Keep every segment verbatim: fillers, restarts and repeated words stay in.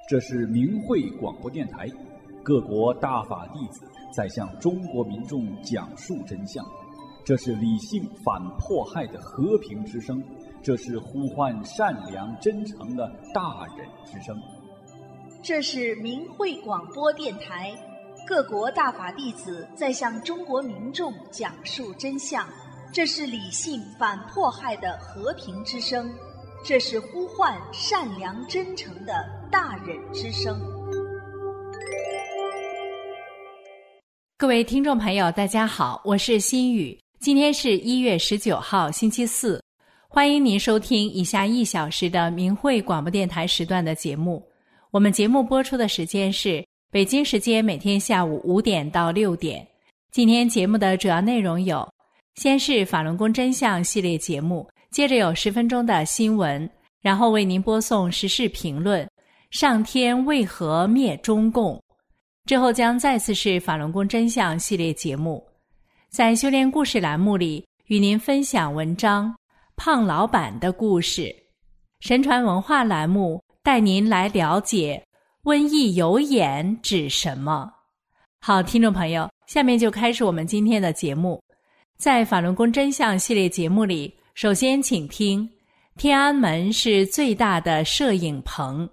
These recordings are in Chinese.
这是明慧广播电台，各国大法弟子在向中国民众讲述真相。这是理性反迫害的和平之声，这是呼唤善良真诚的大忍之声。 这是明慧广播电台，各国大法弟子在向中国民众讲述真相。这是理性反迫害的和平之声，这是呼唤善良真诚的大忍之声。 各位听众朋友大家好，我是心雨，今天是一月十九号星期四，欢迎您收听以下一小时的明慧广播电台时段的节目。我们节目播出的时间是北京时间每天下午五点到六点。今天节目的主要内容有：先是法轮功真相系列节目，接着有十分钟的新闻，然后为您播送时事评论，上天为何灭中共，之后将再次是法轮功真相系列节目。在修炼故事栏目里，与您分享文章胖老板的故事。神传文化栏目带您来了解瘟疫有眼指什么。好，听众朋友，下面就开始我们今天的节目。在法轮功真相系列节目里，首先请听天安门是最大的摄影棚。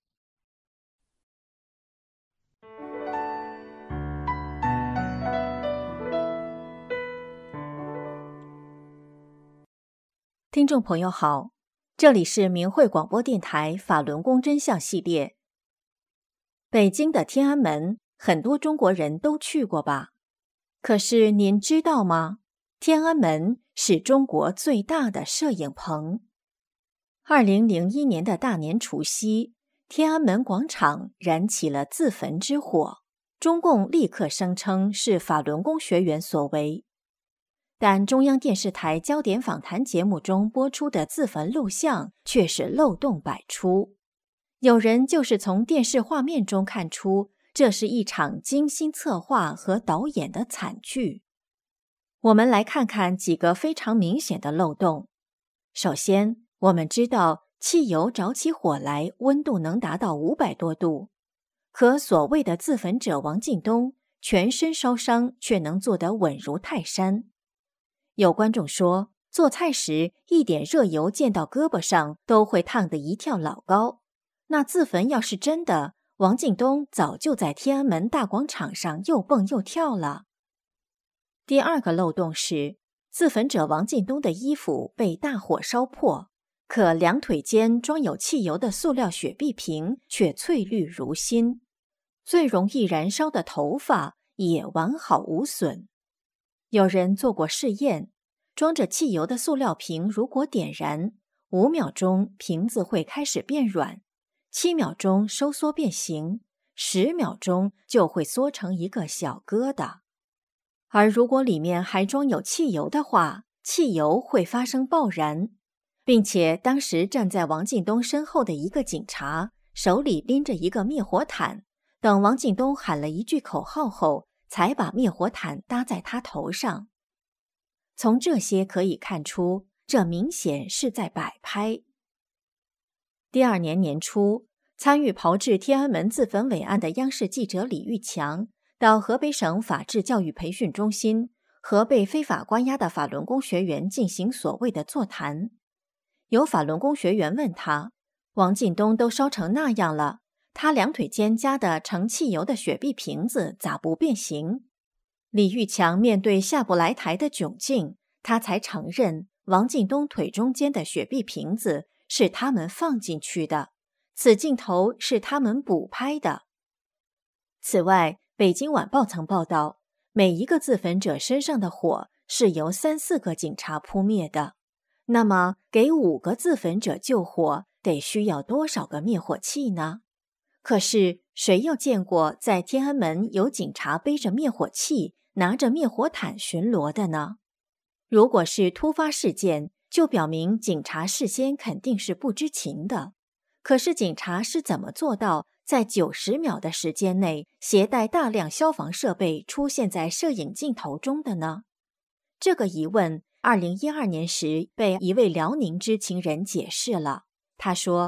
听众朋友好，这里是明慧广播电台法轮功真相系列。北京的天安门，很多中国人都去过吧？可是您知道吗？天安门是中国最大的摄影棚。二零零一年的大年除夕，天安门广场燃起了自焚之火，中共立刻声称是法轮功学员所为。但中央电视台焦点访谈节目中播出的自焚录像却是漏洞百出。有人就是从电视画面中看出，这是一场精心策划和导演的惨剧。我们来看看几个非常明显的漏洞。首先，我们知道汽油着起火来温度能达到五百多度，可所谓的自焚者王进东全身烧伤却能做得稳如泰山。有观众说，做菜时一点热油溅到胳膊上都会烫得一跳老高。那自焚要是真的，王进东早就在天安门大广场上又蹦又跳了。第二个漏洞是，自焚者王进东的衣服被大火烧破，可两腿间装有汽油的塑料雪碧瓶却翠绿如新，最容易燃烧的头发也完好无损。有人做过试验，装着汽油的塑料瓶如果点燃，五秒钟瓶子会开始变软，七秒钟收缩变形，十秒钟就会缩成一个小疙瘩。而如果里面还装有汽油的话，汽油会发生爆燃，并且当时站在王进东身后的一个警察手里拎着一个灭火毯，等王进东喊了一句口号后，才把灭火毯搭在他头上。从这些可以看出，这明显是在摆拍。第二年年初，参与炮制天安门自焚伟案的央视记者李玉强到河北省法治教育培训中心和被非法关押的法轮功学员进行所谓的座谈。有法轮功学员问他，王进东都烧成那样了，他两腿间夹的盛汽油的雪碧瓶子咋不变形？李玉强面对下不来台的窘境，他才承认王进东腿中间的雪碧瓶子是他们放进去的，此镜头是他们补拍的。此外，北京晚报曾报道，每一个自焚者身上的火是由三四个警察扑灭的，那么给五个自焚者救火得需要多少个灭火器呢？可是谁又见过在天安门有警察背着灭火器拿着灭火毯巡逻的呢？如果是突发事件，就表明警察事先肯定是不知情的。可是警察是怎么做到在九十秒的时间内携带大量消防设备出现在摄影镜头中的呢？这个疑问二零一二年时被一位辽宁知情人解释了。他说，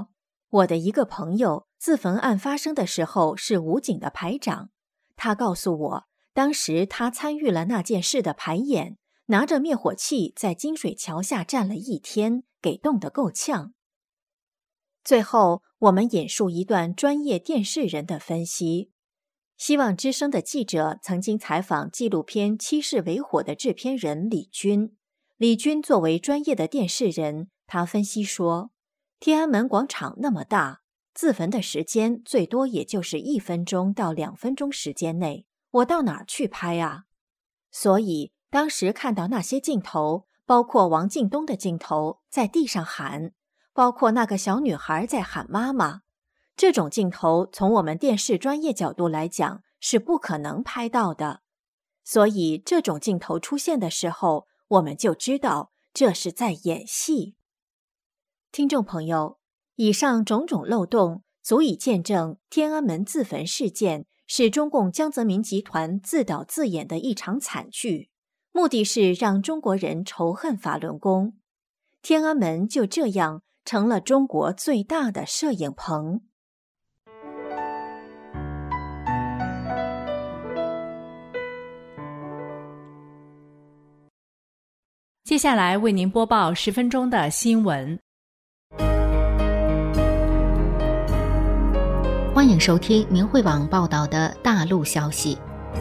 我的一个朋友自焚案发生的时候是武警的排长，他告诉我，当时他参与了那件事的排演，拿着灭火器在金水桥下站了一天，给冻得够呛。最后，我们引述一段专业电视人的分析。希望之声的记者曾经采访纪录片《七世为火》的制片人李军。李军作为专业的电视人，他分析说，天安门广场那么大，自焚的时间最多也就是一分钟到两分钟时间内，我到哪儿去拍啊？所以当时看到那些镜头，包括王敬东的镜头在地上喊，包括那个小女孩在喊妈妈，这种镜头从我们电视专业角度来讲是不可能拍到的。所以这种镜头出现的时候，我们就知道这是在演戏。听众朋友，以上种种漏洞足以见证天安门自焚事件是中共江泽民集团自导自演的一场惨剧，目的是让中国人仇恨法轮功。天安门就这样成了中国最大的摄影棚。 接下来为您播报十分钟的新闻。 欢迎收听明慧网报道的大陆消息。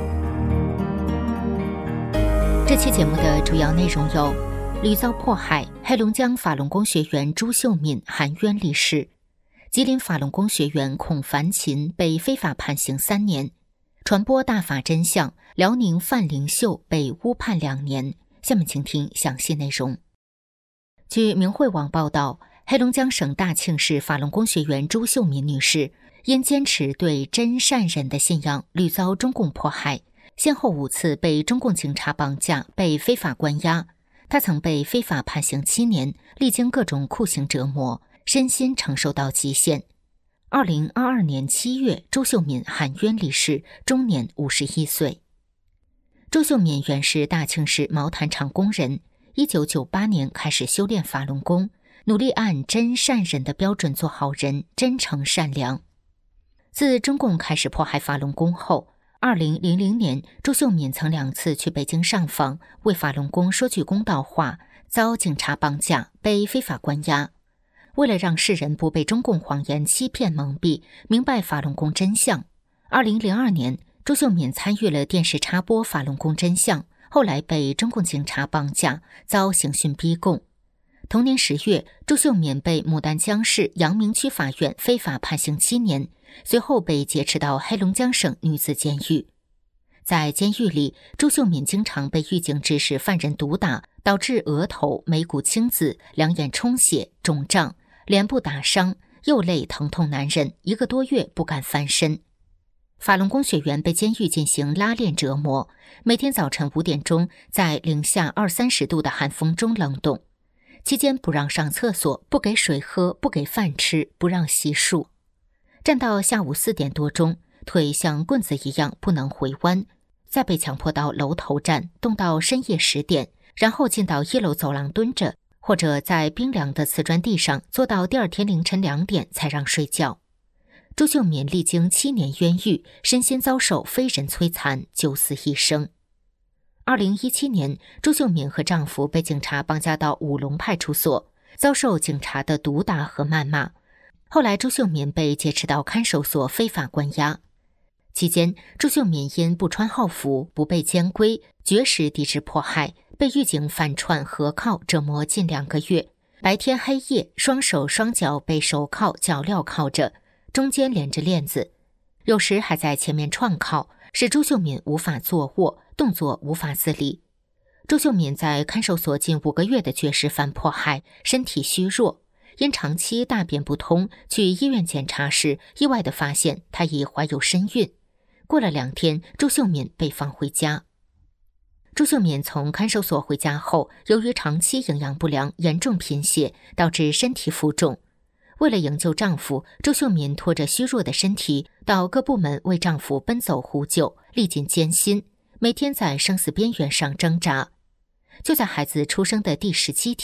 这期节目的主要内容有：屡遭迫害，黑龙江法轮功学员朱秀敏含冤离世；吉林法轮功学员孔凡琴被非法判刑三年；传播大法真相，辽宁范灵秀被误判两年。下面请听详细内容。据明慧网报道，黑龙江省大庆市法轮功学员朱秀敏女士因坚持对真善忍的信仰，屡遭中共迫害，先后五次被中共警察绑架，被非法关押。她曾被非法判刑七年，历经各种酷刑折磨，身心承受到极限。二零二二年七月，朱秀敏含冤离世，终年五十一岁。朱秀敏原是大庆市毛毯厂工人，一九九八年开始修炼法轮功，努力按真善忍的标准做好人，真诚善良。自中共开始迫害法轮功后，二零零零年，朱秀敏曾两次去北京上访，为法轮功说句公道话，遭警察绑架，被非法关押。为了让世人不被中共谎言欺骗蒙蔽，明白法轮功真相，二零零二年，朱秀敏参与了电视插播法轮功真相，后来被中共警察绑架，遭刑讯逼供。同年十月，朱秀敏被牡丹江市阳明区法院非法判刑七年，随后被劫持到黑龙江省女子监狱。在监狱里，朱秀敏经常被狱警指使犯人毒打，导致额头、眉骨青紫、两眼充血、肿胀，脸部打伤，右肋疼痛难忍，一个多月不敢翻身。法轮功学员被监狱进行拉练折磨，每天早晨五点钟在零下二三十度的寒风中冷冻，期间不让上厕所，不给水喝，不给饭吃，不让洗漱。站到下午四点多钟，腿像棍子一样不能回弯，再被强迫到楼头站，冻到深夜十点，然后进到一楼走廊蹲着，或者在冰凉的瓷砖地上坐到第二天凌晨两点才让睡觉。朱秀敏历经七年冤狱，身心遭受非人摧残，九死一生。二零一七年，朱秀敏和丈夫被警察绑架到五龙派出所，遭受警察的毒打和谩骂。后来朱秀敏被劫持到看守所非法关押。期间，朱秀敏因不穿号服、不被监规，绝食抵制迫害，被狱警反串合铐折磨近两个月，白天黑夜，双手双脚被手铐脚镣铐着，中间连着链子，有时还在前面创铐，使朱秀敏无法坐卧，动作无法自理。朱秀敏在看守所近五个月的绝食犯迫害，身体虚弱，因长期大便不通，去医院检查时，意外地发现她已怀有身孕。过了两天，朱秀敏被放回家。朱秀敏从看守所回家后，由于长期营养不良，严重贫血，导致身体浮肿。为了营救丈夫，朱秀敏拖着虚弱的身体到各部门为丈夫奔走呼救，历尽艰辛，每天在生死边缘上挣扎。就在孩子出生的第十七天，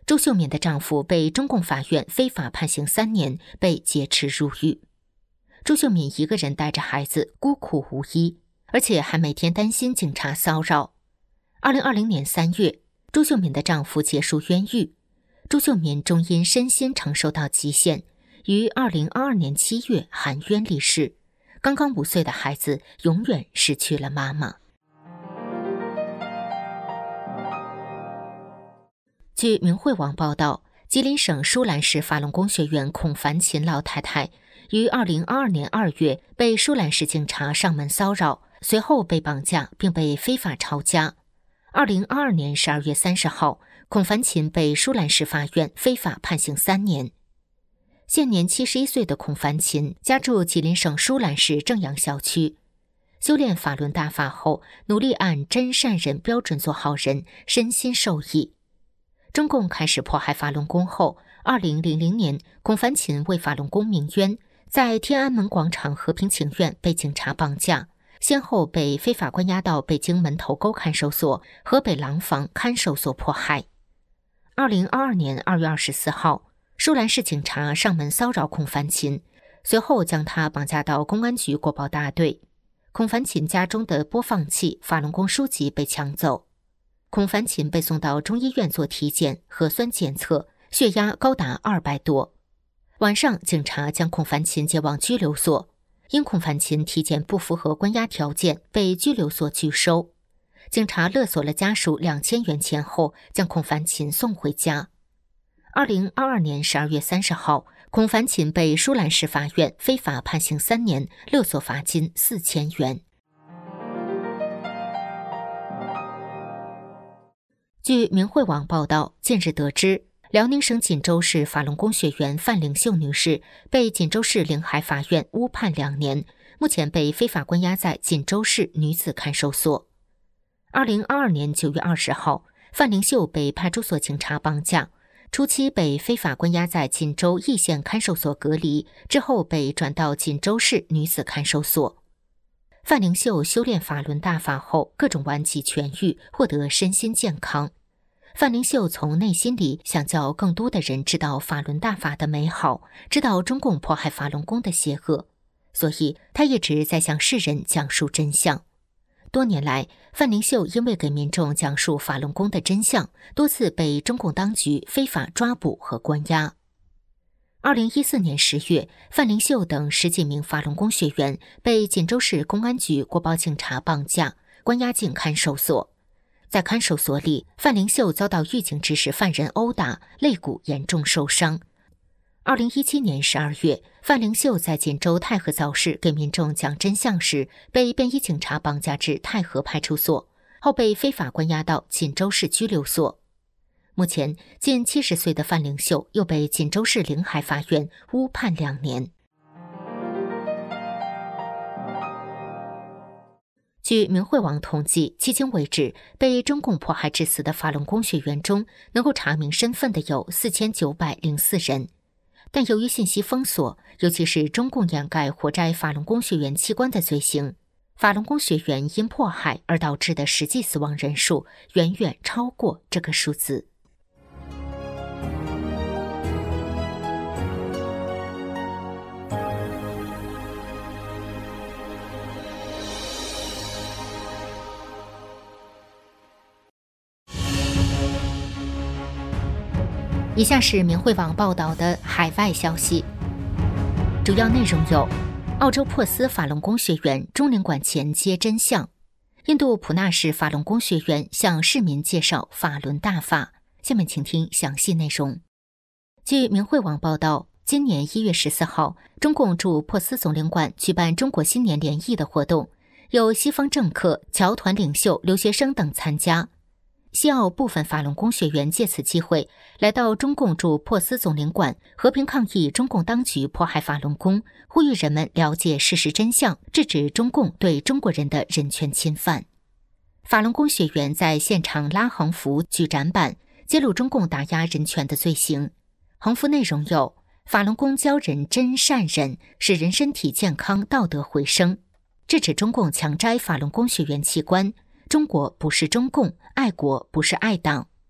朱秀敏的丈夫被中共法院非法判刑三年，被劫持入狱。朱秀敏一个人带着孩子，孤苦无依，而且还每天担心警察骚扰。二零二零年三月，朱秀敏的丈夫结束冤狱，朱秀敏终因身心承受到极限，于二零二二年七月含冤离世。刚刚五岁的孩子永远失去了妈妈。据明慧网报道，吉林省舒兰市法轮功学员孔凡琴老太太于二零二二年二月被舒兰市警察上门骚扰，随后被绑架并被非法抄家。二零二二年十二月三十号，孔凡琴被舒兰市法院非法判刑三年。现年七十一岁的孔凡琴家住吉林省舒兰市正阳小区，修炼法轮大法后，努力按真善人标准做好人，身心受益。中共开始迫害法轮功后，二零零零年，孔凡琴为法轮功鸣冤，在天安门广场和平请愿被警察绑架，先后被非法关押到北京门头沟看守所、河北廊坊看守所迫害。二零二二年二月二十四号，舒兰市警察上门骚扰孔凡琴，随后将他绑架到公安局国保大队。孔凡琴家中的播放器、法轮功书籍被抢走。孔凡琴被送到中医院做体检、核酸检测，血压高达二百多。晚上，警察将孔凡琴接往拘留所，因孔凡琴体检不符合关押条件，被拘留所拒收。警察勒索了家属两千元钱后，将孔凡琴送回家。二零二二年十二月三十号，孔凡琴被舒兰市法院非法判刑三年，勒索罚金四千元。据明慧网报道，近日得知，辽宁省锦州市法轮功学员范玲秀女士被锦州市临海法院误判两年，目前被非法关押在锦州市女子看守所。二零二二年九月二十号，范玲秀被派出所警察绑架，初期被非法关押在锦州义县看守所隔离，之后被转到锦州市女子看守所。范玲秀修炼法轮大法后，各种顽疾痊愈，获得身心健康。范玲秀从内心里想叫更多的人知道法轮大法的美好，知道中共迫害法轮功的邪恶，所以她一直在向世人讲述真相。多年来，范玲秀因为给民众讲述法轮功的真相，多次被中共当局非法抓捕和关押。二零一四年十月，范玲秀等十几名法轮功学员被锦州市公安局国保警察绑架，关押进看守所。在看守所里，范玲秀遭到狱警指使犯人殴打，肋骨严重受伤。二零一七年十二月，范玲秀在锦州太和早市给民众讲真相时，被便衣警察绑架至太和派出所，后被非法关押到锦州市拘留所。目前，近七十岁的范玲秀又被锦州市临海法院误判两年。据明慧网统计，迄今为止，被中共迫害致死的法轮功学员中，能够查明身份的有四千九百零四人。但由于信息封锁，尤其是中共掩盖活摘法轮功学员器官的罪行，法轮功学员因迫害而导致的实际死亡人数远远超过这个数字。以下是明慧网报道的海外消息，主要内容有：澳洲珀斯法轮功学员中领馆前揭真相；印度普纳市法轮功学员向市民介绍法轮大法。下面请听详细内容。据明慧网报道，今年一月十四号，中共驻珀斯总领馆举办中国新年联谊的活动，有西方政客、侨团领袖、留学生等参加。西澳部分法轮功学员借此机会来到中共驻珀斯总领馆，和平抗议中共当局迫害法轮功，呼吁人们了解事实真相，制止中共对中国人的人权侵犯。法轮功学员在现场拉横幅、举展板，揭露中共打压人权的罪行。横幅内容有：法轮功教人真善忍，使人身体健康，道德回升，制止中共强摘法轮功学员器官，中国不是中共，爱国不是爱党，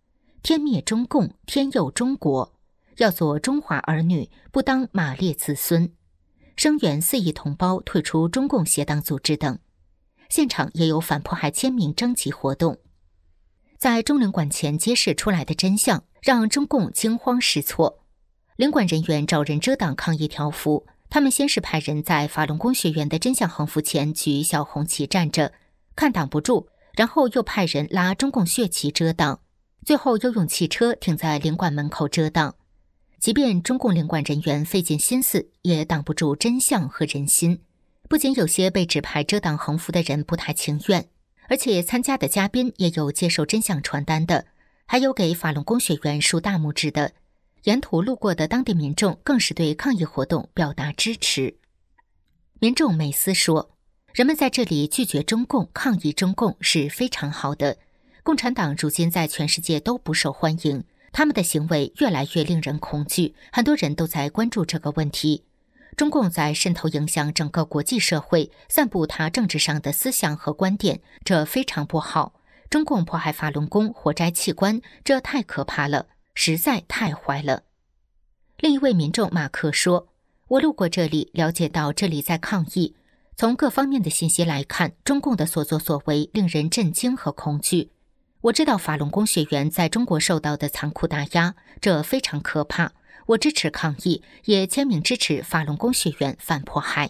天灭中共，天佑中国，要做中华儿女，不当马列子孙，声援四亿同胞退出中共邪党组织等。现场也有反迫害签名征集活动。在中领馆前揭示出来的真相，让中共惊慌失措。领馆人员找人遮挡抗议条幅，他们先是派人在法轮功学员的真相横幅前举小红旗站着，看挡不住，然后又派人拉中共血旗遮挡，最后又用汽车停在领馆门口遮挡。即便中共领馆人员费尽心思，也挡不住真相和人心。不仅有些被指派遮挡横幅的人不太情愿，而且参加的嘉宾也有接受真相传单的，还有给法轮功学员竖大拇指的。沿途路过的当地民众更是对抗议活动表达支持。民众美思说，人们在这里拒绝中共、抗议中共是非常好的。共产党如今在全世界都不受欢迎，他们的行为越来越令人恐惧，很多人都在关注这个问题。中共在渗透影响整个国际社会，散布他政治上的思想和观点，这非常不好。中共迫害法轮功、活摘器官，这太可怕了，实在太坏了。另一位民众马克说，我路过这里，了解到这里在抗议。从各方面的信息来看，中共的所作所为令人震惊和恐惧。我知道法轮功学员在中国受到的残酷打压，这非常可怕。我支持抗议，也签名支持法轮功学员反迫害。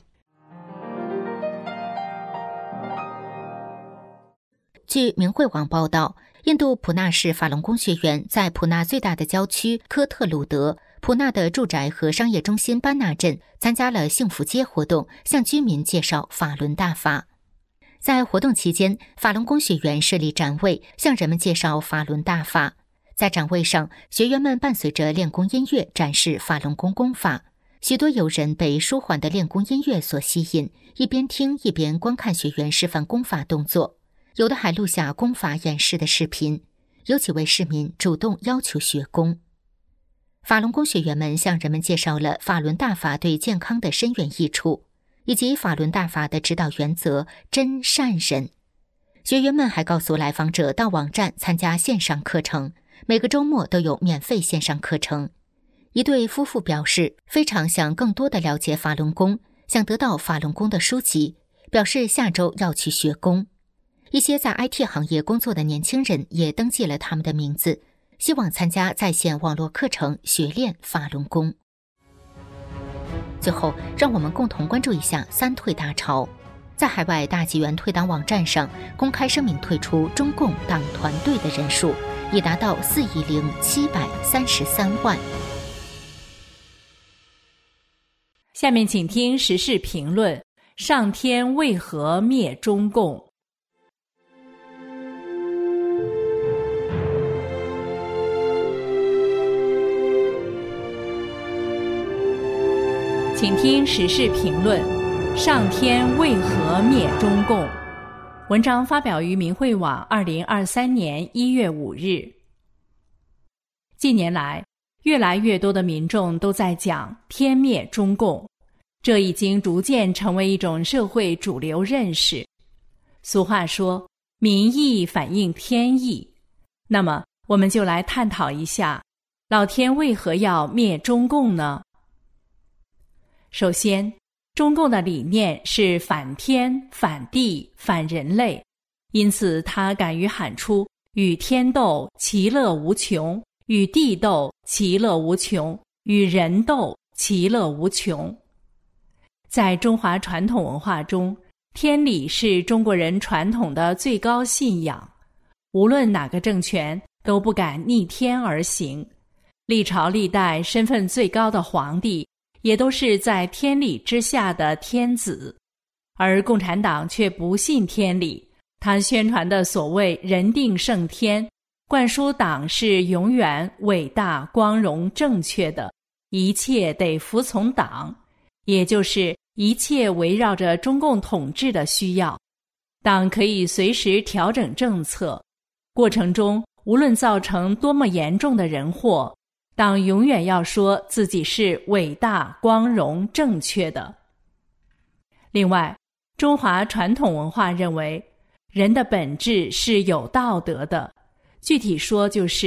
据明慧网报道，印度普纳市法轮功学员在普纳最大的郊区科特鲁德、普纳的住宅和商业中心班纳镇参加了幸福街活动，向居民介绍法轮大法。在活动期间，法轮功学员设立展位，向人们介绍法轮大法。在展位上，学员们伴随着练功音乐展示法轮功功法。许多友人被舒缓的练功音乐所吸引，一边听一边观看学员示范功法动作，有的还录下功法演示的视频。有几位市民主动要求学功。法轮功学员们向人们介绍了法轮大法对健康的深远益处，以及法轮大法的指导原则真善忍。学员们还告诉来访者到网站参加线上课程，每个周末都有免费线上课程。一对夫妇表示非常想更多的了解法轮功，想得到法轮功的书籍，表示下周要去学功。一些在 I T 行业工作的年轻人也登记了他们的名字，希望参加在线网络课程学练法轮功。最后，让我们共同关注一下三退大潮。在海外大纪元退党网站上公开声明退出中共党团队的人数已达到四亿零七百三十三万。 下面请听时事评论：上天为何灭中共？请听时事评论：上天为何灭中共？文章发表于明慧网二零二三年一月五日。近年来，越来越多的民众都在讲天灭中共，这已经逐渐成为一种社会主流认识。俗话说，民意反映天意。那么，我们就来探讨一下，老天为何要灭中共呢？首先，中共的理念是反天、反地、反人类，因此他敢于喊出与天斗，其乐无穷；与地斗，其乐无穷；与人斗，其乐无穷。在中华传统文化中，天理是中国人传统的最高信仰，无论哪个政权都不敢逆天而行。历朝历代身份最高的皇帝也都是在天理之下的天子，而共产党却不信天理，他宣传的所谓人定胜天，灌输党是永远伟大、光荣、正确的，一切得服从党，也就是一切围绕着中共统治的需要。党可以随时调整政策，过程中无论造成多么严重的人祸，党永远要说自己是伟大、光荣、正确的。另外，中华传统文化认为，人的本质是有道德的，具体说就是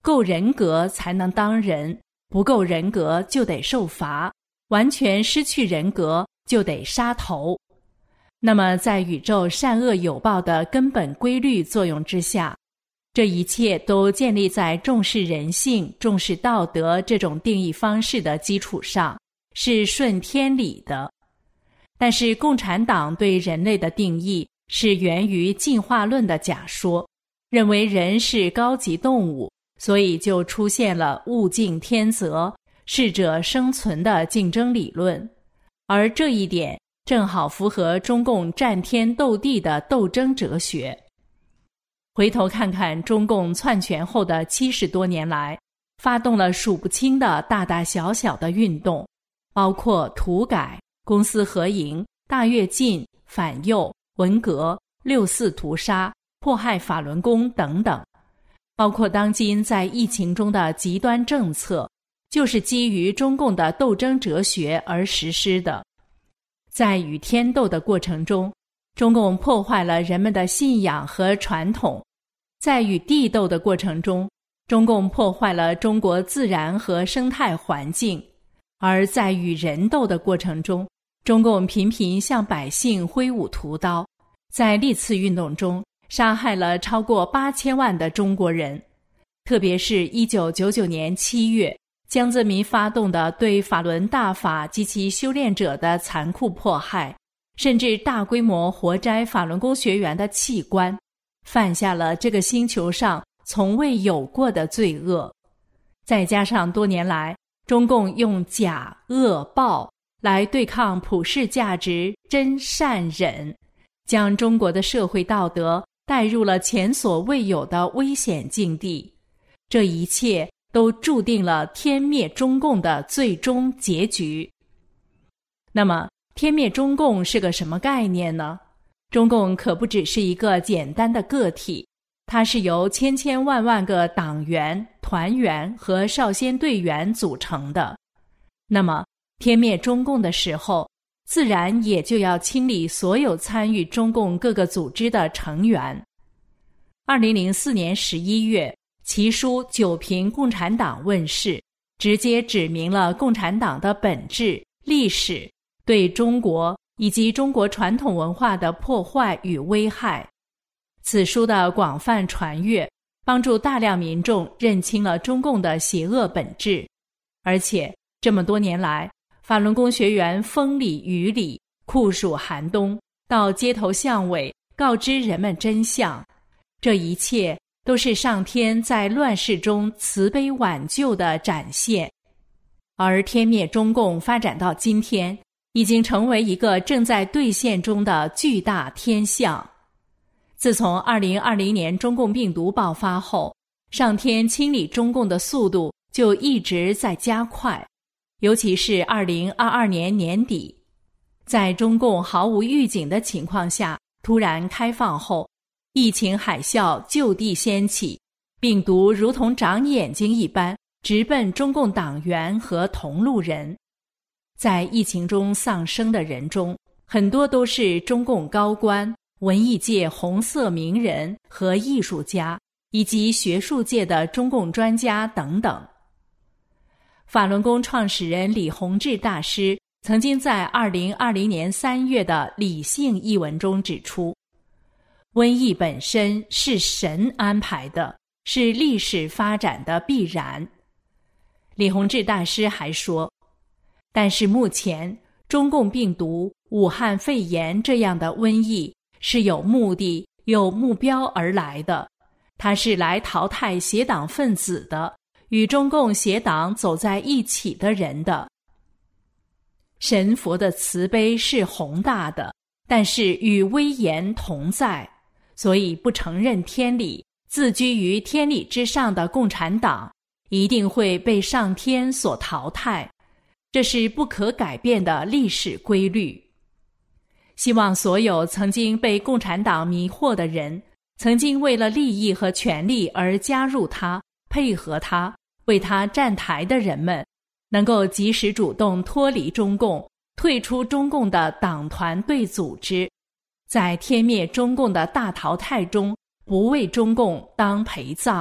够人格才能当人，不够人格就得受罚，完全失去人格就得杀头。那么在宇宙善恶有报的根本规律作用之下，这一切都建立在重视人性、重视道德这种定义方式的基础上，是顺天理的。但是共产党对人类的定义是源于进化论的假说，认为人是高级动物，所以就出现了物竞天择、适者生存的竞争理论。而这一点正好符合中共战天斗地的斗争哲学。回头看看中共篡权后的七十多年来，发动了数不清的大大小小的运动，包括土改、公私合营、大跃进、反右、文革、六四屠杀、迫害法轮功等等，包括当今在疫情中的极端政策，就是基于中共的斗争哲学而实施的。在与天斗的过程中，中共破坏了人们的信仰和传统；在与地斗的过程中，中共破坏了中国自然和生态环境；而在与人斗的过程中，中共频频向百姓挥舞屠刀，在历次运动中杀害了超过八千万的中国人。特别是一九九九年七月，江泽民发动的对法轮大法及其修炼者的残酷迫害，甚至大规模活摘法轮功学员的器官，犯下了这个星球上从未有过的罪恶。再加上多年来中共用假恶暴来对抗普世价值真善忍，将中国的社会道德带入了前所未有的危险境地。这一切都注定了天灭中共的最终结局。那么天灭中共是个什么概念呢？中共可不只是一个简单的个体，它是由千千万万个党员、团员和少先队员组成的。那么天灭中共的时候，自然也就要清理所有参与中共各个组织的成员。二零零四年十一月，其书《九评共产党》问世，直接指明了共产党的本质、历史对中国以及中国传统文化的破坏与危害。此书的广泛传阅，帮助大量民众认清了中共的邪恶本质。而且这么多年来，法轮功学员风里雨里、酷暑寒冬，到街头巷尾告知人们真相，这一切都是上天在乱世中慈悲挽救的展现。而天灭中共发展到今天，已经成为一个正在兑现中的巨大天象。自从二零二零年中共病毒爆发后，上天清理中共的速度就一直在加快，尤其是二零二二年年底，在中共毫无预警的情况下突然开放后，疫情海啸就地掀起，病毒如同长眼睛一般直奔中共党员和同路人。在疫情中丧生的人中，很多都是中共高官、文艺界红色名人和艺术家，以及学术界的中共专家等等。法轮功创始人李洪志大师曾经在二零二零年三月的《理性》一文中指出，瘟疫本身是神安排的，是历史发展的必然。李洪志大师还说，但是目前中共病毒、武汉肺炎这样的瘟疫是有目的、有目标而来的，它是来淘汰邪党分子的，与中共邪党走在一起的人的。神佛的慈悲是宏大的，但是与威严同在，所以不承认天理、自居于天理之上的共产党一定会被上天所淘汰，这是不可改变的历史规律。希望所有曾经被共产党迷惑的人，曾经为了利益和权力而加入他、配合他、为他站台的人们，能够及时主动脱离中共，退出中共的党团队组织，在天灭中共的大淘汰中不为中共当陪葬。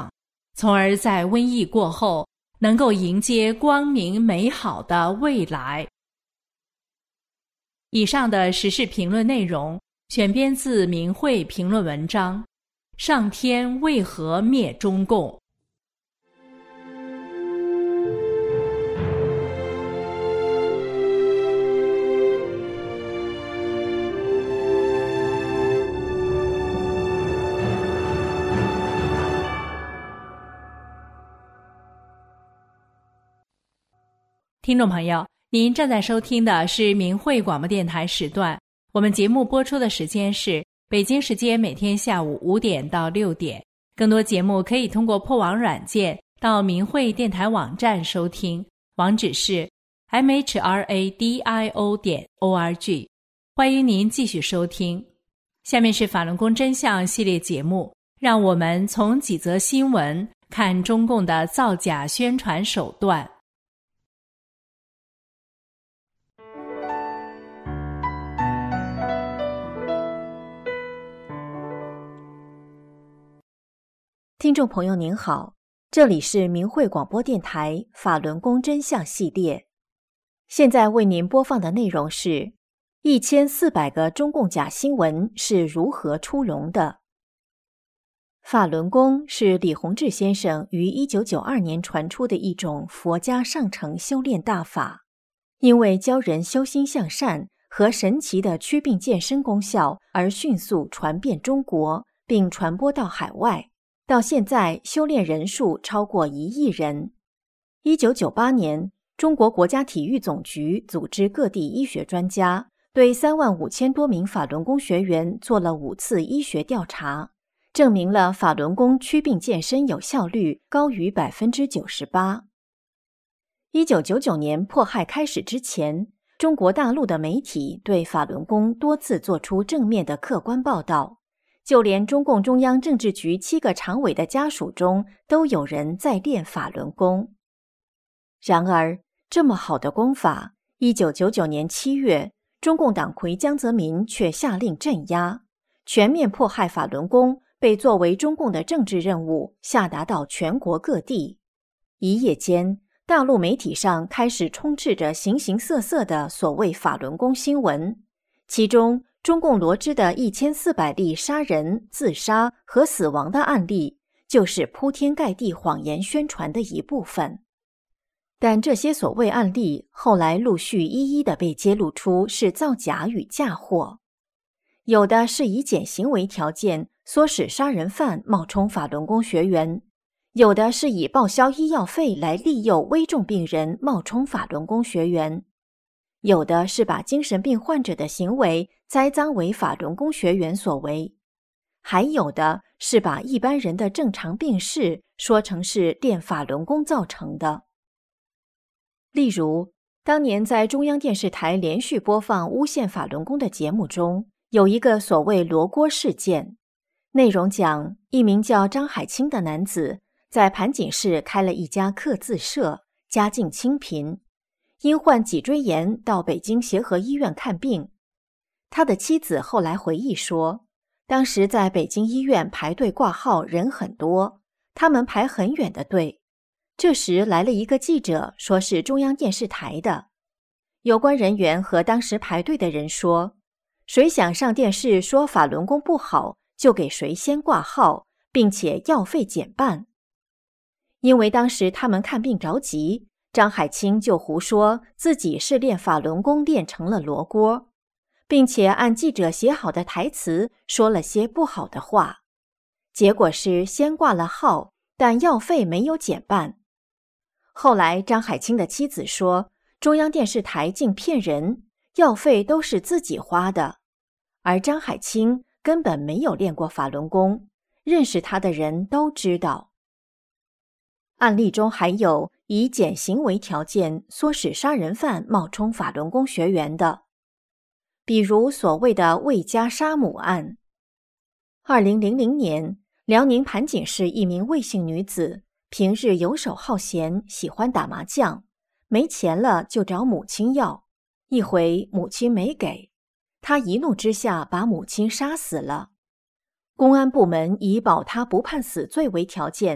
从而在瘟疫过后能够迎接光明美好的未来。以上的时事评论内容选编自明慧评论文章《上天为何灭中共》。听众朋友，您正在收听的是明慧广播电台时段，我们节目播出的时间是北京时间每天下午五点到六点。更多节目可以通过破网软件到明慧电台网站收听，网址是 m h r a d i o 点 o r g。 欢迎您继续收听。下面是法轮功真相系列节目，让我们从几则新闻看中共的造假宣传手段。 听众朋友您好，这里是明慧广播电台法轮功真相系列。现在为您播放的内容是一千四百个中共假新闻是如何出笼的。法轮功是李洪志先生于一九九二年传出的一种佛家上乘修炼大法，因为教人修心向善和神奇的祛病健身功效而迅速传遍中国，并传播到海外。到现在，修炼人数超过一亿人。一九九八年，中国国家体育总局组织各地医学专家，对三万五千多名法轮功学员做了五次医学调查，证明了法轮功祛病健身有效率高于 百分之九十八。一九九九年迫害开始之前，中国大陆的媒体对法轮功多次做出正面的客观报道。就连中共中央政治局七个常委的家属中都有人在练法轮功。然而，这么好的功法，一九九九年七月，中共党魁江泽民却下令镇压，全面迫害法轮功被作为中共的政治任务下达到全国各地。一夜间，大陆媒体上开始充斥着形形色色的所谓法轮功新闻，其中中共罗织的一千四百例杀人、自杀和死亡的案例，就是铺天盖地谎言宣传的一部分。但这些所谓案例后来陆续一一的被揭露出是造假与嫁祸。有的是以减刑为条件，唆使杀人犯冒充法轮功学员；有的是以报销医药费来利诱危重病人冒充法轮功学员；有的是把精神病患者的行为栽赃为法轮功学员所为，还有的是把一般人的正常病逝说成是练法轮功造成的。例如，当年在中央电视台连续播放诬陷法轮功的节目中，有一个所谓罗锅事件，内容讲一名叫张海清的男子在盘锦市开了一家刻字社，家境清贫，因患脊椎炎到北京协和医院看病。他的妻子后来回忆说，当时在北京医院排队挂号人很多，他们排很远的队。这时来了一个记者，说是中央电视台的。有关人员和当时排队的人说，谁想上电视说法轮功不好，就给谁先挂号，并且药费减半。因为当时他们看病着急，张海清就胡说自己是练法轮功练成了罗锅，并且按记者写好的台词说了些不好的话，结果是先挂了号，但药费没有减半。后来张海清的妻子说，中央电视台竟骗人，药费都是自己花的，而张海清根本没有练过法轮功，认识他的人都知道。案例中还有以减刑为条件唆使杀人犯冒充法轮功学员的，比如所谓的魏家杀母案。二零零零年，辽宁盘锦市一名魏姓女子平日游手好闲，喜欢打麻将，没钱了就找母亲要，一回母亲没给，她一怒之下把母亲杀死了。公安部门以保她不判死罪为条件，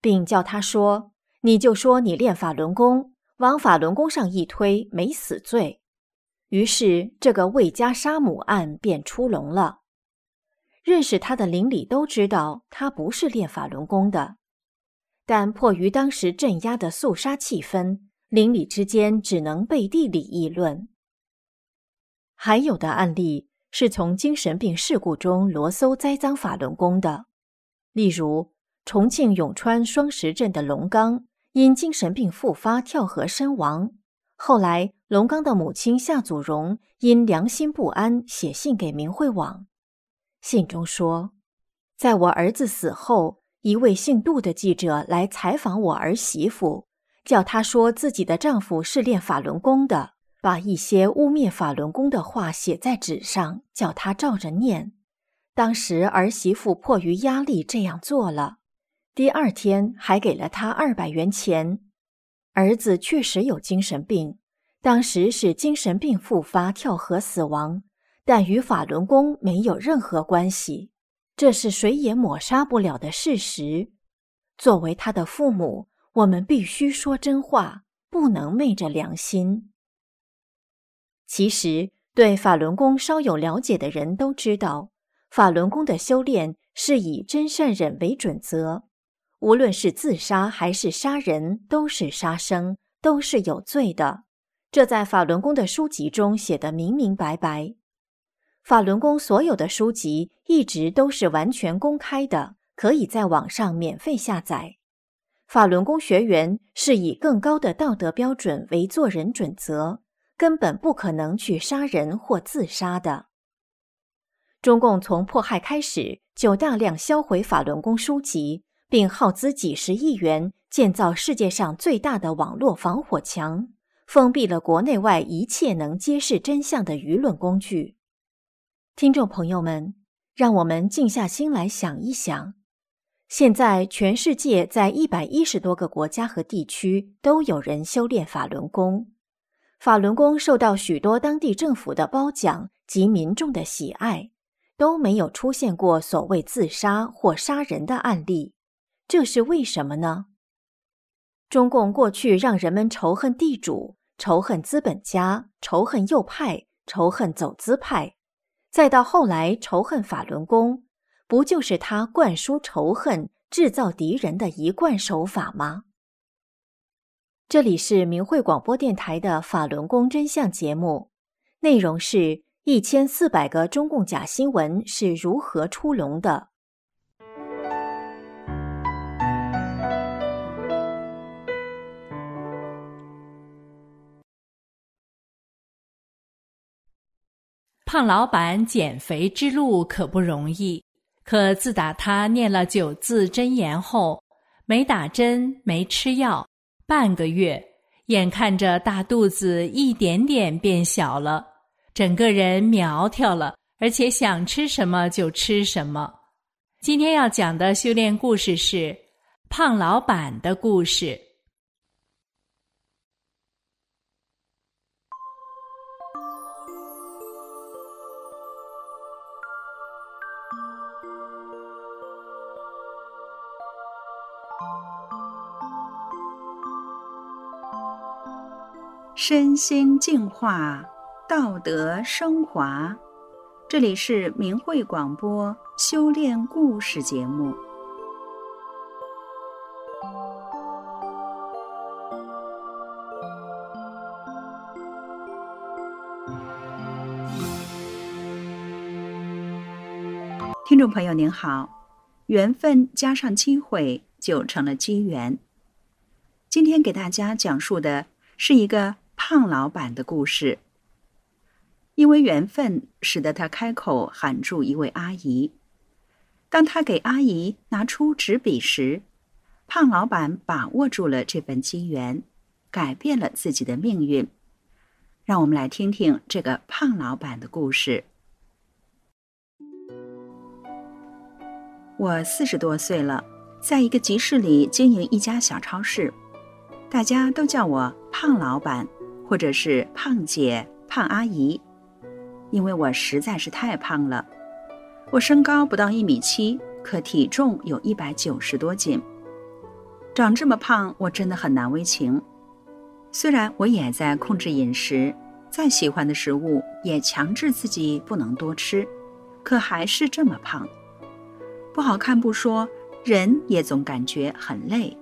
并叫他说：“你就说你练法轮功，往法轮功上一推，没死罪。”于是这个魏家杀母案便出笼了。认识他的邻里都知道他不是练法轮功的，但迫于当时镇压的肃杀气氛，邻里之间只能背地里议论。还有的案例是从精神病事故中罗搜栽赃法轮功的，例如重庆永川双石镇的龙刚因精神病复发跳河身亡，后来龙刚的母亲夏祖荣因良心不安写信给明慧网，信中说：“在我儿子死后，一位姓杜的记者来采访我儿媳妇，叫她说自己的丈夫是练法轮功的，把一些污蔑法轮功的话写在纸上，叫她照着念。当时儿媳妇迫于压力这样做了，第二天还给了她二百元钱。儿子确实有精神病，当时是精神病复发跳河死亡，但与法轮功没有任何关系，这是谁也抹杀不了的事实。作为他的父母，我们必须说真话，不能昧着良心。”其实，对法轮功稍有了解的人都知道，法轮功的修炼是以真善忍为准则，无论是自杀还是杀人，都是杀生，都是有罪的。这在法轮功的书籍中写得明明白白。法轮功所有的书籍一直都是完全公开的，可以在网上免费下载。法轮功学员是以更高的道德标准为做人准则，根本不可能去杀人或自杀的。中共从迫害开始就大量销毁法轮功书籍，并耗资几十亿元建造世界上最大的网络防火墙，封闭了国内外一切能揭示真相的舆论工具。听众朋友们，让我们静下心来想一想，现在全世界在一百一十多个国家和地区都有人修炼法轮功，法轮功受到许多当地政府的褒奖及民众的喜爱，都没有出现过所谓自杀或杀人的案例，这是为什么呢？中共过去让人们仇恨地主，仇恨资本家，仇恨右派，仇恨走资派，再到后来仇恨法轮功，不就是他灌输仇恨、制造敌人的一贯手法吗？这里是明慧广播电台的法轮功真相节目，内容是一千四百个中共假新闻是如何出笼的。 胖老板减肥之路可不容易，可自打他念了九字真言后，没打针没吃药，半个月眼看着大肚子一点点变小了，整个人苗条了，而且想吃什么就吃什么。今天要讲的修炼故事是胖老板的故事。 身心净化，道德升华。这里是明慧广播修炼故事节目。听众朋友您好，缘分加上机会就成了机缘。今天给大家讲述的是一个胖老板的故事。因为缘分使得他开口喊住一位阿姨，当他给阿姨拿出纸笔时，胖老板把握住了这份机缘，改变了自己的命运。让我们来听听这个胖老板的故事。我四十多岁了，在一个集市里经营一家小超市，大家都叫我胖老板，或者是胖姐、胖阿姨，因为我实在是太胖了。我身高不到一米七，可体重有一百九十多斤。 长这么胖，我真的很难为情。虽然我也在控制饮食，再喜欢的食物也强制自己不能多吃，可还是这么胖。不好看不说，人也总感觉很累。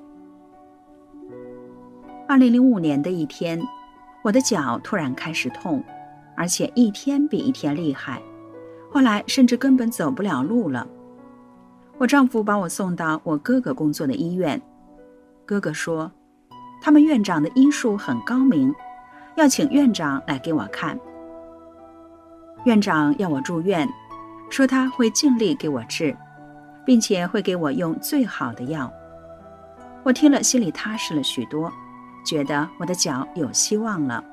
二零零五年的一天，我的脚突然开始痛，而且一天比一天厉害，后来甚至根本走不了路了。我丈夫把我送到我哥哥工作的医院，哥哥说他们院长的医术很高明，要请院长来给我看。院长要我住院，说他会尽力给我治，并且会给我用最好的药。我听了心里踏实了许多，觉得我的脚有希望了。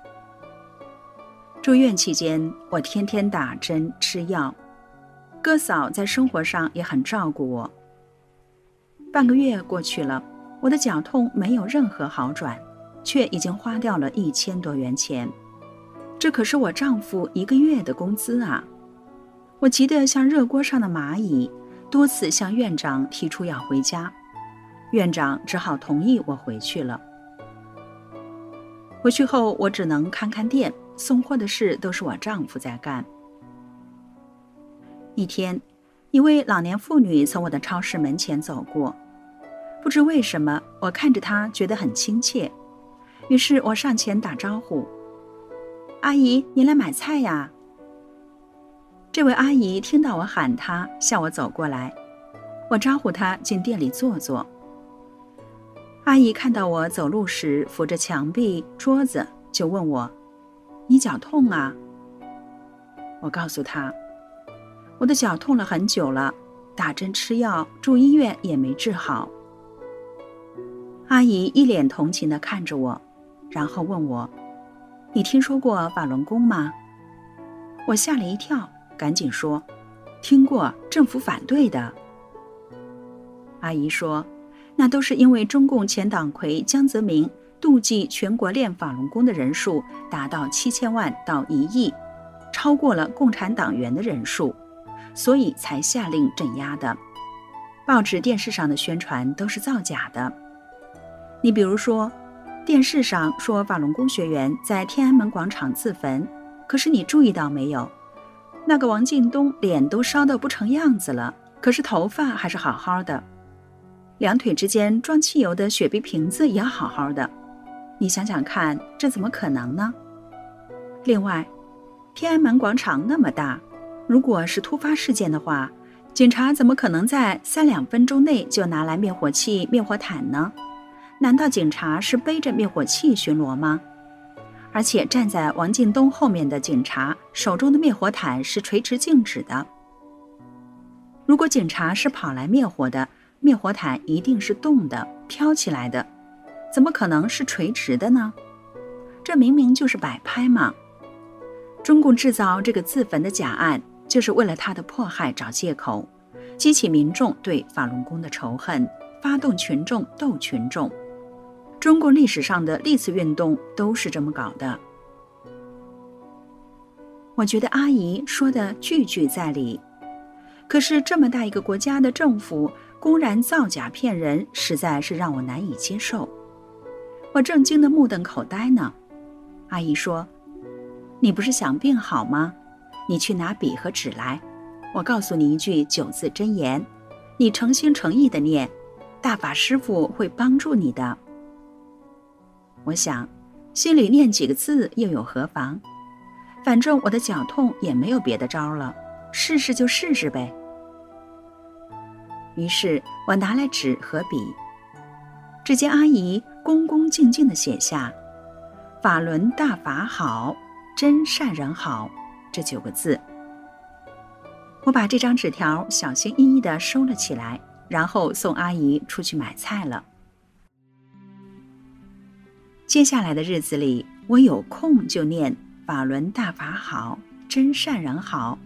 住院期间，我天天打针吃药，哥嫂在生活上也很照顾我。半个月过去了，我的脚痛没有任何好转，却已经花掉了一千多元钱，这可是我丈夫一个月的工资啊！我急得像热锅上的蚂蚁，多次向院长提出要回家，院长只好同意我回去了。回去后，我只能看看店，送货的事都是我丈夫在干。一天，一位老年妇女从我的超市门前走过，不知为什么，我看着她觉得很亲切，于是我上前打招呼：“阿姨，您来买菜呀？”这位阿姨听到我喊她，向我走过来，我招呼她进店里坐坐。阿姨看到我走路时扶着墙壁、桌子，就问我：“你脚痛啊？”我告诉她，我的脚痛了很久了，打针吃药，住医院也没治好。阿姨一脸同情地看着我，然后问我：“你听说过法轮功吗？”我吓了一跳，赶紧说：“听过，政府反对的。”阿姨说：“那都是因为中共前党魁江泽民妒忌全国练法轮功的人数达到七千万到一亿，超过了共产党员的人数，所以才下令镇压的。报纸、电视上的宣传都是造假的。你比如说，电视上说法轮功学员在天安门广场自焚，可是你注意到没有？那个王进东脸都烧得不成样子了，可是头发还是好好的。两腿之间装汽油的雪碧瓶子也好好的，你想想看，这怎么可能呢？另外，天安门广场那么大，如果是突发事件的话，警察怎么可能在三两分钟内就拿来灭火器、灭火毯呢？难道警察是背着灭火器巡逻吗？而且站在王进东后面的警察手中的灭火毯是垂直静止的。如果警察是跑来灭火的，灭火毯一定是动的、飘起来的，怎么可能是垂直的呢？这明明就是摆拍嘛！中共制造这个自焚的假案，就是为了他的迫害找借口，激起民众对法轮功的仇恨，发动群众斗群众。中国历史上的历次运动都是这么搞的。我觉得阿姨说的句句在理，可是这么大一个国家的政府公然造假骗人，实在是让我难以接受。我正惊得目瞪口呆呢。阿姨说：“你不是想病好吗？你去拿笔和纸来，我告诉你一句九字真言，你诚心诚意的念，大法师父会帮助你的。”我想，心里念几个字又有何妨？反正我的脚痛也没有别的招了，试试就试试呗。于是我拿来纸和笔，只见阿姨恭恭敬敬地写下“法轮大法好，真善人好”这九个字。我把这张纸条小心翼翼地收了起来，然后送阿姨出去买菜了。接下来的日子里，我有空就念“法轮大法好，真善人好”，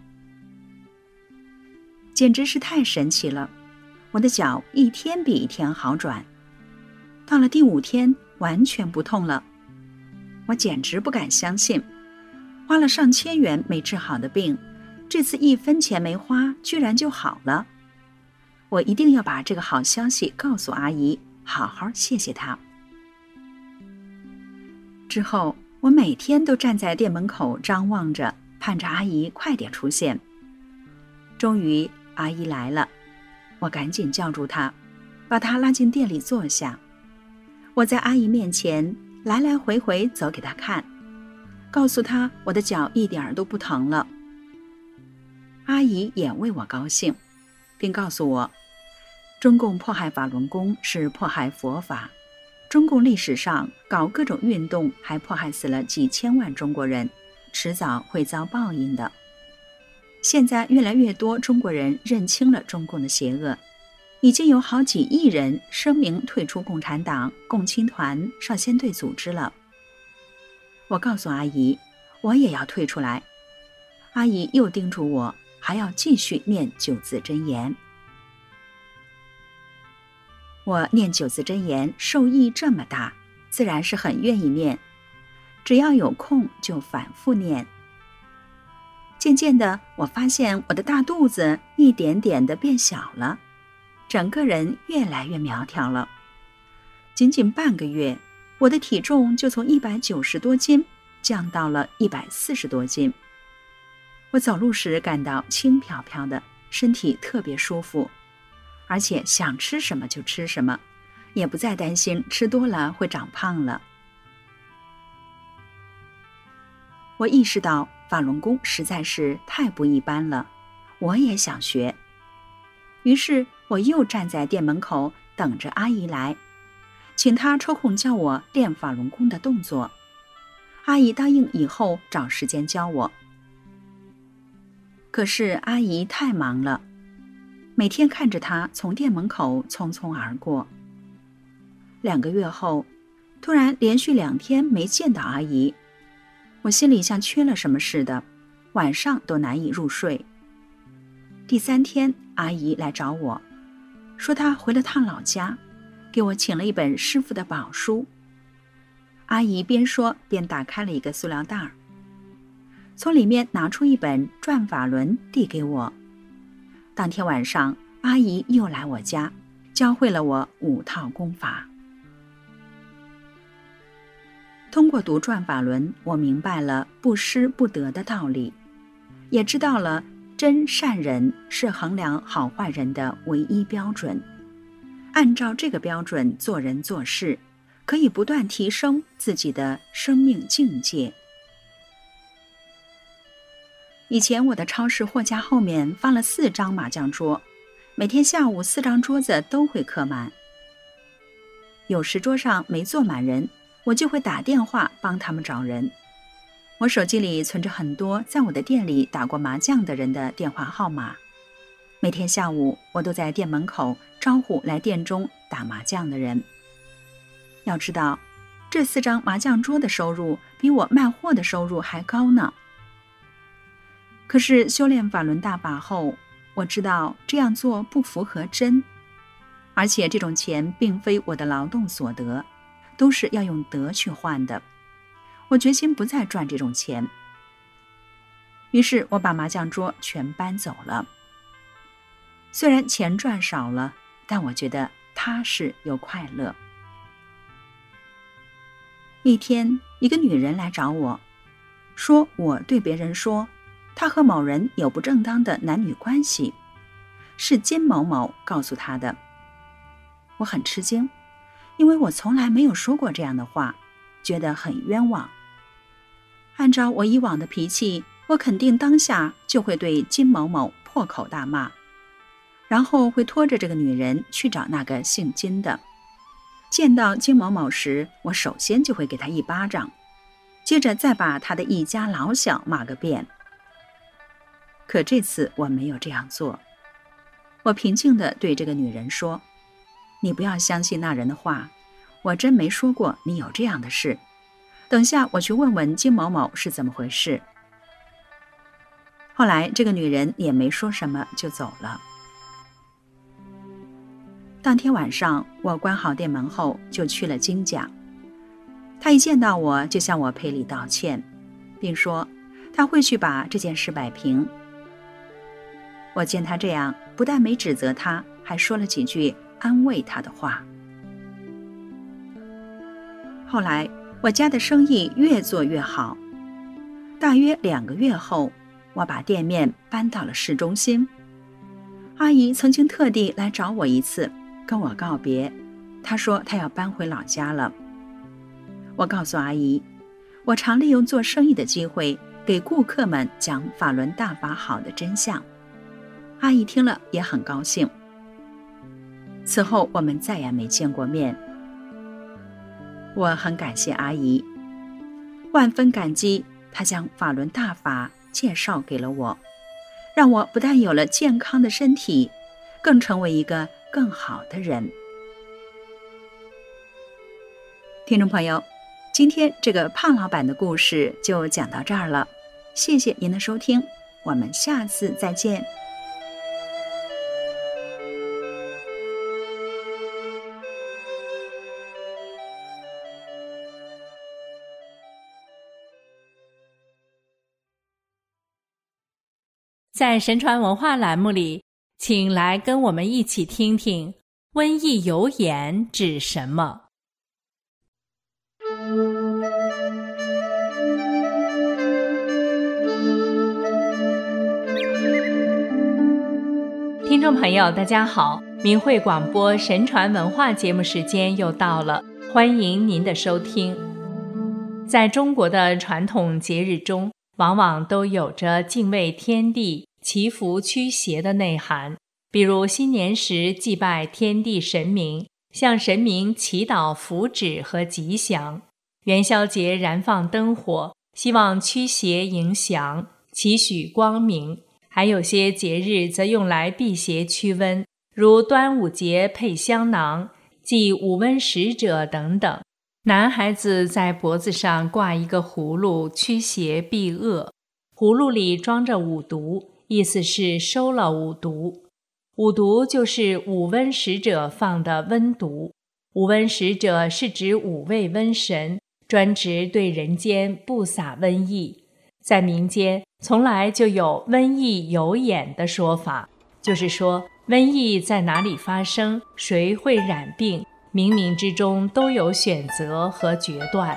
简直是太神奇了。我的脚一天比一天好转，到了第五天完全不痛了。我简直不敢相信，花了上千元没治好的病，这次一分钱没花，居然就好了。我一定要把这个好消息告诉阿姨， 好好谢谢他。之后，我每天都站在店门口张望着，盼着阿姨快点出现。终于，阿姨来了，我赶紧叫住她，把她拉进店里坐下。我在阿姨面前来来回回走给她看，告诉她我的脚一点儿都不疼了。阿姨也为我高兴，并告诉我，中共迫害法轮功是迫害佛法，中共历史上搞各种运动还迫害死了几千万中国人，迟早会遭报应的。现在越来越多中国人认清了中共的邪恶，已经有好几亿人声明退出共产党、共青团、少先队组织了。我告诉阿姨，我也要退出来。阿姨又叮嘱我，还要继续念九字真言。我念九字真言受益这么大，自然是很愿意念，只要有空就反复念。渐渐的，我发现我的大肚子一点点的变小了，整个人越来越苗条了。仅仅半个月，我的体重就从一百九十多斤降到了一百四十多斤。我走路时感到轻飘飘的，身体特别舒服，而且想吃什么就吃什么，也不再担心吃多了会长胖了。我意识到法轮功实在是太不一般了，我也想学。于是我又站在店门口等着阿姨来，请她抽空教我练法轮功的动作。阿姨答应以后找时间教我。可是阿姨太忙了，每天看着她从店门口匆匆而过。两个月后，突然连续两天没见到阿姨，我心里像缺了什么似的，晚上都难以入睡。第三天，阿姨来找我，说她回了趟老家，给我请了一本师父的宝书。阿姨边说边打开了一个塑料袋儿，从里面拿出一本《转法轮》递给我。当天晚上，阿姨又来我家，教会了我五套功法。通过读《转法轮》，我明白了不失不得的道理，也知道了真善人是衡量好坏人的唯一标准。按照这个标准做人做事，可以不断提升自己的生命境界。以前我的超市货架后面放了四张麻将桌，每天下午四张桌子都会客满。有时桌上没坐满人，我就会打电话帮他们找人。我手机里存着很多在我的店里打过麻将的人的电话号码，每天下午我都在店门口招呼来店中打麻将的人。要知道，这四张麻将桌的收入比我卖货的收入还高呢。可是修炼法轮大法后，我知道这样做不符合真，而且这种钱并非我的劳动所得，都是要用德去换的。我决心不再赚这种钱。于是我把麻将桌全搬走了。虽然钱赚少了，但我觉得踏实又快乐。一天，一个女人来找我，说我对别人说她和某人有不正当的男女关系，是金某某告诉她的。我很吃惊，因为我从来没有说过这样的话，觉得很冤枉。按照我以往的脾气，我肯定当下就会对金某某破口大骂，然后会拖着这个女人去找那个姓金的。见到金某某时，我首先就会给他一巴掌，接着再把他的一家老小骂个遍。可这次我没有这样做，我平静地对这个女人说，你不要相信那人的话，我真没说过你有这样的事，等下我去问问金某某是怎么回事。后来这个女人也没说什么就走了。当天晚上，我关好店门后就去了金家。他一见到我就向我赔礼道歉，并说他会去把这件事摆平。我见他这样，不但没指责他，还说了几句安慰他的话。 后来我家的生意越做越好，大约两个月后，我把店面搬到了市中心。阿姨曾经特地来找我一次，跟我告别，她说她要搬回老家了。我告诉阿姨，我常利用做生意的机会给顾客们讲法轮大法好的真相。阿姨听了也很高兴。此后我们再也没见过面。我很感谢阿姨，万分感激她将法轮大法介绍给了我，让我不但有了健康的身体，更成为一个更好的人。听众朋友，今天这个胖老板的故事就讲到这儿了，谢谢您的收听，我们下次再见。 在神传文化栏目里，请来跟我们一起听听瘟疫有眼指什么。听众朋友大家好，明慧广播神传文化节目时间又到了，欢迎您的收听。在中国的传统节日中，往往都有着敬畏天地、祈福驱邪的内涵，比如新年时祭拜天地神明，向神明祈祷福祉和吉祥；元宵节燃放灯火，希望驱邪迎祥，祈许光明。还有些节日则用来辟邪驱瘟，如端午节配香囊，祭五瘟使者等等。男孩子在脖子上挂一个葫芦，驱邪避恶。葫芦里装着五毒，意思是收了五毒。五毒就是五瘟使者放的瘟毒。五瘟使者是指五位瘟神，专职对人间布撒瘟疫。在民间从来就有瘟疫有眼的说法，就是说瘟疫在哪里发生，谁会染病，冥冥之中都有选择和决断。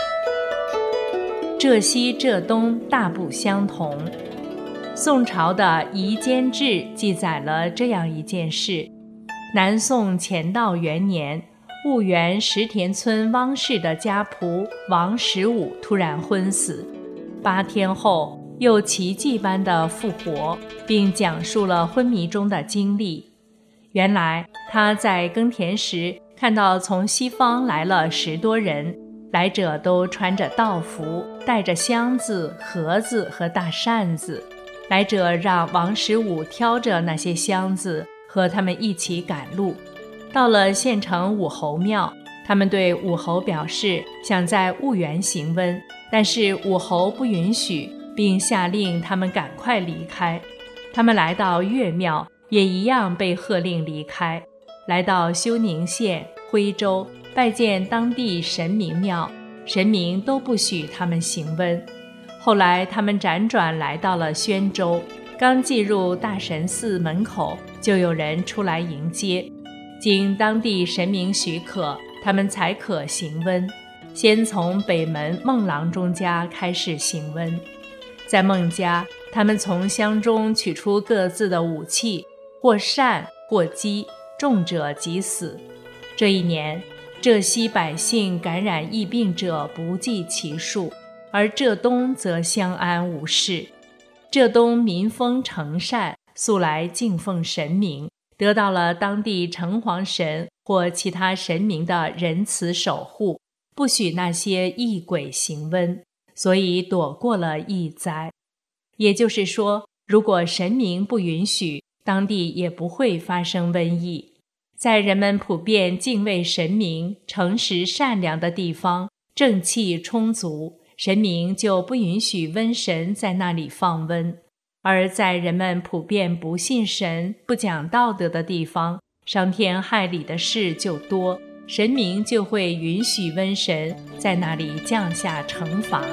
浙西浙东大不相同。宋朝的《夷坚志》记载了这样一件事：南宋乾道元年，婺源石田村汪氏的家仆王十五突然昏死，八天后又奇迹般的复活，并讲述了昏迷中的经历。原来他在耕田时看到从西方来了十多人，来者都穿着道服，带着箱子、盒子和大扇子。来者让王十五挑着那些箱子，和他们一起赶路。到了县城武侯庙，他们对武侯表示想在婺源行瘟，但是武侯不允许，并下令他们赶快离开。他们来到岳庙，也一样被喝令离开。来到休宁县、徽州，拜见当地神明庙，神明都不许他们行瘟。后来他们辗转来到了宣州，刚进入大神寺门口，就有人出来迎接。经当地神明许可，他们才可行瘟。先从北门孟郎中家开始行瘟。在孟家，他们从箱中取出各自的武器，或扇或击，重者即死。这一年，浙西百姓感染疫病者不计其数，而浙东则相安无事。浙东民风诚善，素来敬奉神明，得到了当地城隍神或其他神明的仁慈守护，不许那些异鬼行瘟，所以躲过了疫灾。也就是说，如果神明不允许，当地也不会发生瘟疫。在人们普遍敬畏神明、诚实善良的地方，正气充足，神明就不允许瘟神在那里放瘟；而在人们普遍不信神、不讲道德的地方，伤天害理的事就多，神明就会允许瘟神在那里降下惩罚。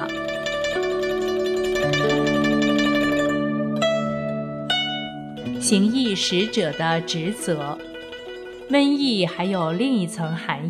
行义使者的职责。瘟疫还有另一层含义，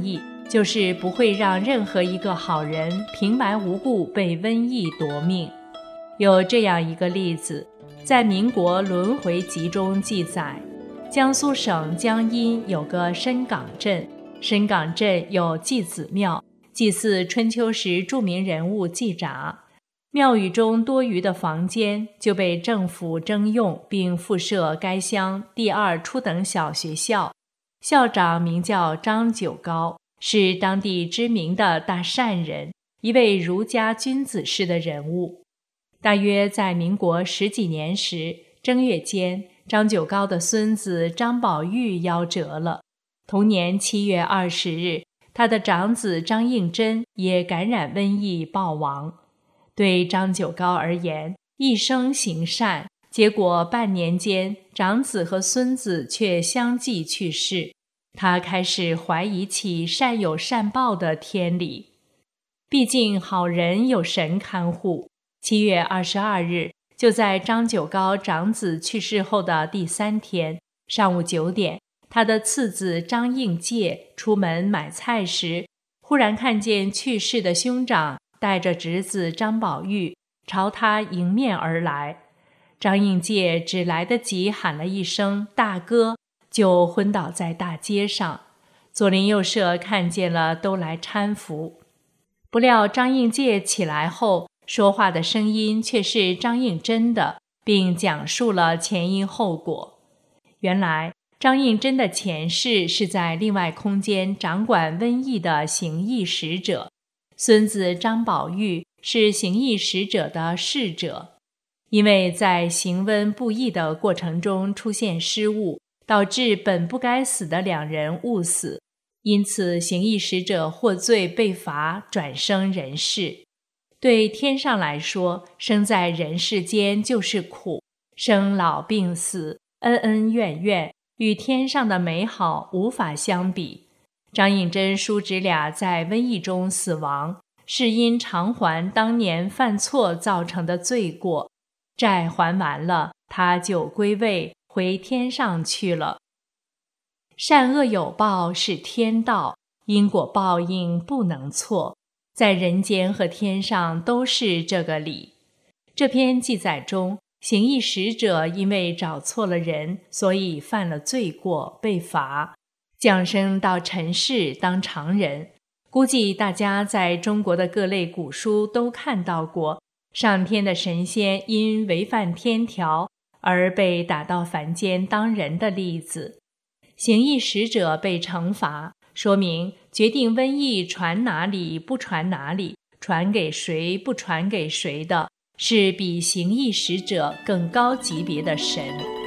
就是不会让任何一个好人平白无故被瘟疫夺命。有这样一个例子，在《民国轮回集》中记载，江苏省江阴有个深港镇，深港镇有祭子庙，祭祀春秋时著名人物季札。庙宇中多余的房间就被政府征用，并附设该乡第二初等小学校，校长名叫张九高，是当地知名的大善人，一位儒家君子式的人物。大约在民国十几年时，正月间，张九高的孙子张宝玉夭折了。同年七月二十日，他的长子张应真也感染瘟疫暴亡。对张九高而言，一生行善，结果半年间，长子和孙子却相继去世。他开始怀疑起善有善报的天理。毕竟好人有神看护。七月二十二日，就在张九高长子去世后的第三天，上午九点，他的次子张应介出门买菜时，忽然看见去世的兄长带着侄子张宝玉朝他迎面而来。张应介只来得及喊了一声大哥，就昏倒在大街上。左邻右舍看见了，都来搀扶。不料张应介起来后，说话的声音却是张应真的，并讲述了前因后果。原来张应真的前世是在另外空间掌管瘟疫的行疫使者，孙子张宝玉是行疫使者的侍者。因为在行瘟布疫的过程中出现失误，导致本不该死的两人误死，因此行疫使者获罪被罚，转生人世。对天上来说，生在人世间就是苦，生老病死，恩恩怨怨，与天上的美好无法相比。张应真叔侄俩在瘟疫中死亡，是因偿还当年犯错造成的罪过，债还完了，他就归位回天上去了。善恶有报是天道，因果报应不能错，在人间和天上都是这个理。这篇记载中，行疫使者因为找错了人，所以犯了罪过，被罚，降生到尘世当常人。估计大家在中国的各类古书都看到过，上天的神仙因违反天条而被打到凡间当人的例子。行疫使者被惩罚，说明决定瘟疫传哪里不传哪里，传给谁不传给谁的，是比行疫使者更高级别的神。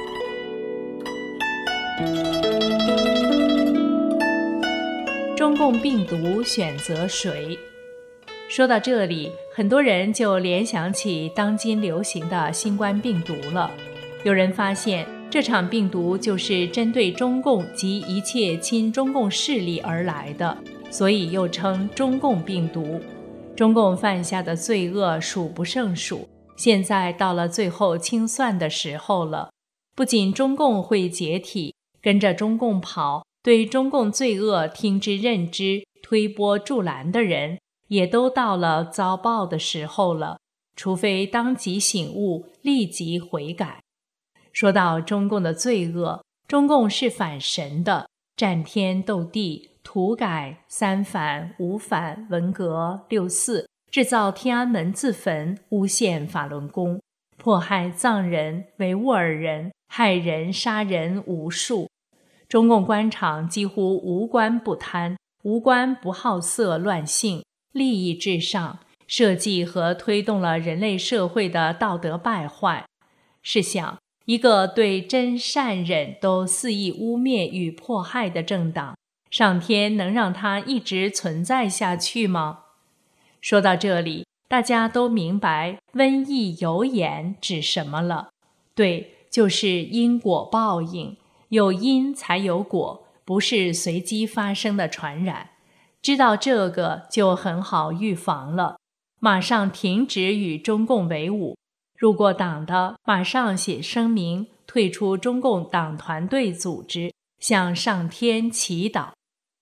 中共病毒选择谁？说到这里，很多人就联想起当今流行的新冠病毒了。有人发现，这场病毒就是针对中共及一切亲中共势力而来的，所以又称中共病毒。中共犯下的罪恶数不胜数，现在到了最后清算的时候了。不仅中共会解体，跟着中共跑，对中共罪恶听之任之、推波助澜的人，也都到了遭报的时候了，除非当即醒悟，立即悔改。说到中共的罪恶，中共是反神的，战天斗地，土改、三反、五反、文革、六四，制造天安门自焚，诬陷法轮功，迫害藏人、维吾尔人，害人杀人无数。中共官场几乎无官不贪，无官不好色乱性，利益至上，设计和推动了人类社会的道德败坏。试想，一个对真善忍都肆意污蔑与迫害的政党，上天能让它一直存在下去吗？说到这里，大家都明白瘟疫有眼指什么了。对，就是因果报应，有因才有果，不是随机发生的传染。知道这个就很好预防了，马上停止与中共为伍。入过党的，马上写声明，退出中共党团队组织，向上天祈祷。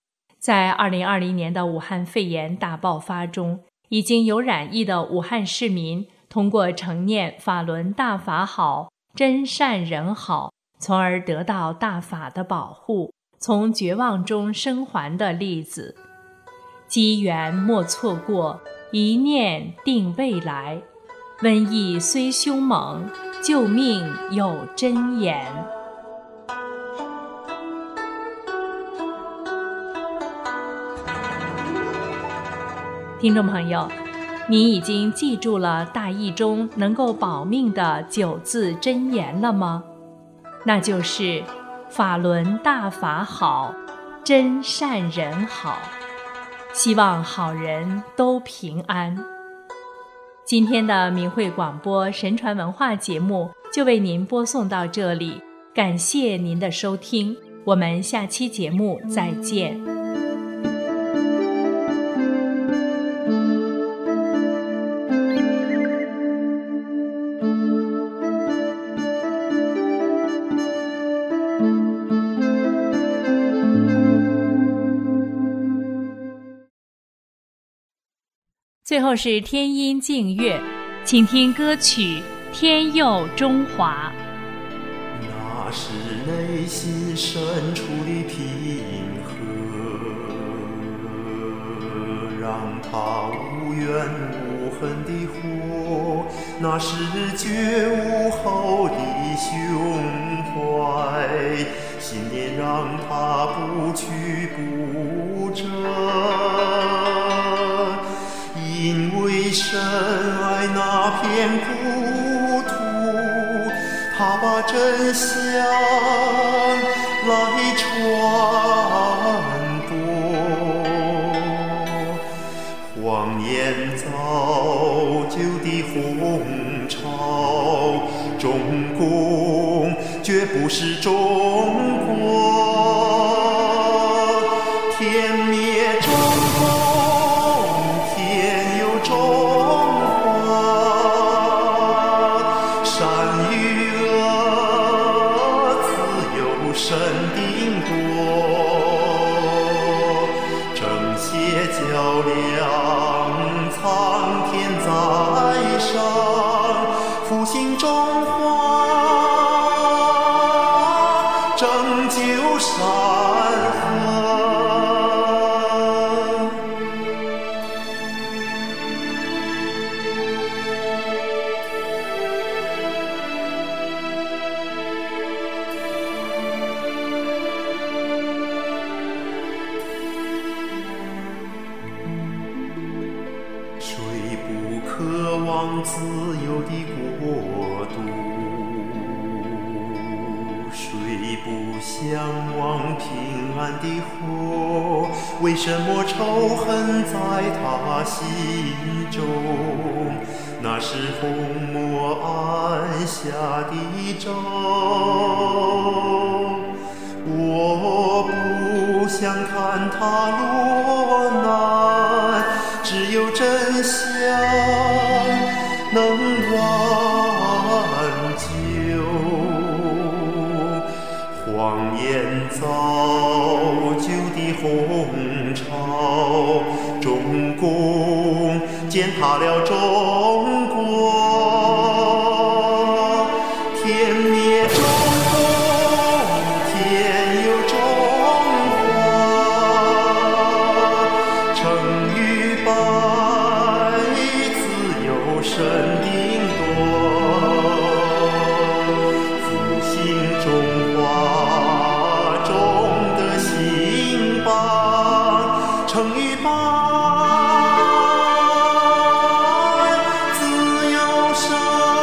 在二零二零年的武汉肺炎大爆发中，已经有染疫的武汉市民通过承念法轮大法好，真善人好，从而得到大法的保护，从绝望中生还的例子。机缘莫错过，一念定未来。瘟疫虽凶猛，救命有真言。听众朋友，你已经记住了大意中能够保命的九字真言了吗？那就是法轮大法好，真善人好。希望好人都平安。今天的明慧广播神传文化节目就为您播送到这里，感谢您的收听，我们下期节目再见。最后是天音净乐，请听歌曲《天佑中华》。 那是内心深处的平和，让它无怨无恨的活，那是觉悟后的胸怀，信念让它不屈不折。因为深爱那片故土，他把真相来传播。谎言造就的红潮，中共绝不是中国。天灭中共，神定夺，正邪较量，苍天在上，复兴中华，拯救山河。渴望自由的国度，谁不向往平安的活？为什么仇恨在他心中？那是红魔按下的咒。我不想看他落难，只有真相能挽救。谎言造就的红潮，中共践踏了中国。天灭中共，天佑中华。成与败，自有神定夺。复兴中华中的兴邦，成与败，自有神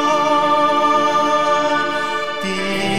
定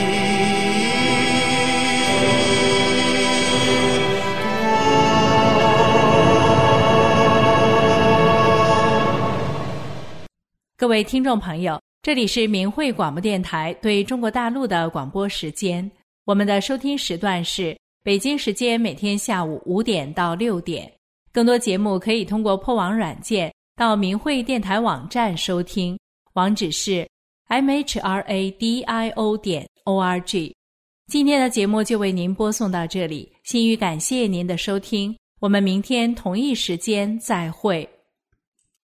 各位听众朋友，这里是明慧广播电台对中国大陆的广播时间，我们的收听时段是北京时间每天下午五点到六点。更多节目可以通过破网软件到明慧电台网站收听，网址是 m h r a d i o 点 o r g。今天的节目就为您播送到这里，心语感谢您的收听， 我们明天同一时间再会。